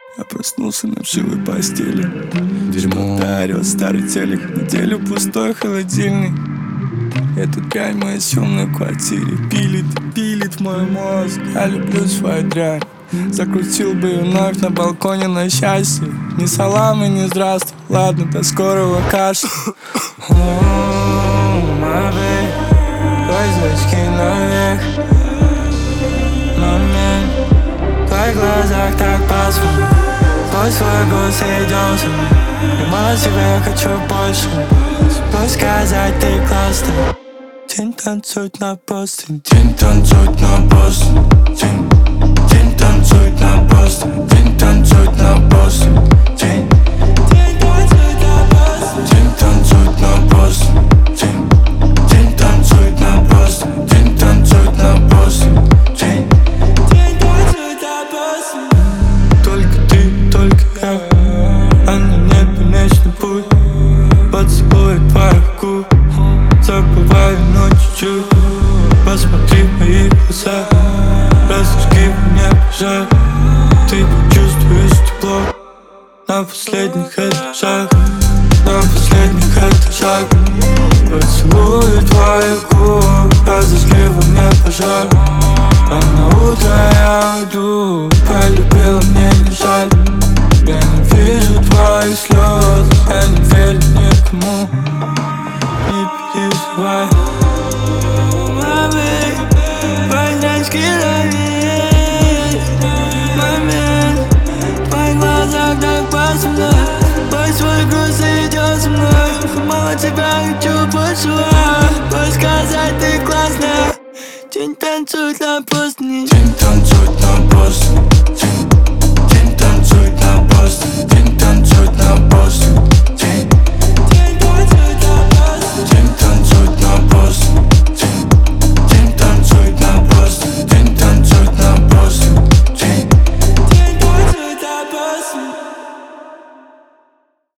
Я проснулся на вшивой постели. Дерьмо. Дарил старый телек, неделю пустой холодильник. Этот дрянь в моей съемной квартире пилит мой мозг. Я люблю свою дрянь. Закрутил бы ее вновь на балконе на счастье. Ни салам и ни здравствуй. Ладно, до скорого кашля. Твои зрачки наверх. Момент. В твоих глазах так пасмурно. Твой свой голос идем со мной. И мало тебя я хочу больше. Пусть сказать ты классный. День танцует на простынь. День танцует на простынь. День танцует на простынь. День танцует на простынь. День танцует на простынь. День танцует на простынь. День танцует на простынь. День танцует на простынь. День танцует на простынь. Только ты, только я, а на небе вечный путь. Поцелуй твоих губ, забываю, но чуть-чуть. Посмотри в мои глаза, разожги мне пожар. Ты почувствуешь тепло на последних этажах. На последних этажах. Поцелуй твоих губ, разожги во мне пожар. А на утро я уйду, полюбила, мне не жаль. Я не вижу твоих слез, я не верю никому. Не переживай. Маме, подрачки ловить. Момент, в твоих глазах так пасмурно. Пусть свой груз идет со мной. Мало тебя хочу больше. Пусть сказать ты классная. День танцует на простыни. День танцует на простынь.